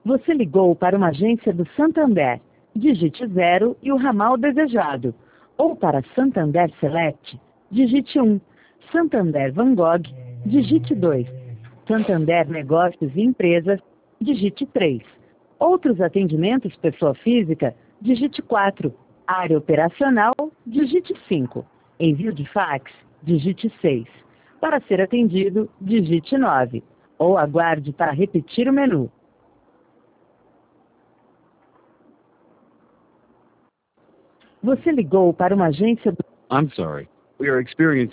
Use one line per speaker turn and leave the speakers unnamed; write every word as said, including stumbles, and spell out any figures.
Você ligou para uma agência do Santander. Digite zero e o ramal desejado. Ou para Santander Select, digite um. Santander Van Gogh, digite dois. Santander Negócios e Empresas, digite três. Outros atendimentos pessoa física, digite quatro. Área operacional, digite cinco. Envio de fax, digite seis. Para ser atendido, digite nove. Ou aguarde para repetir o menu. Você ligou para uma agência do...
I'm sorry. We are experiencing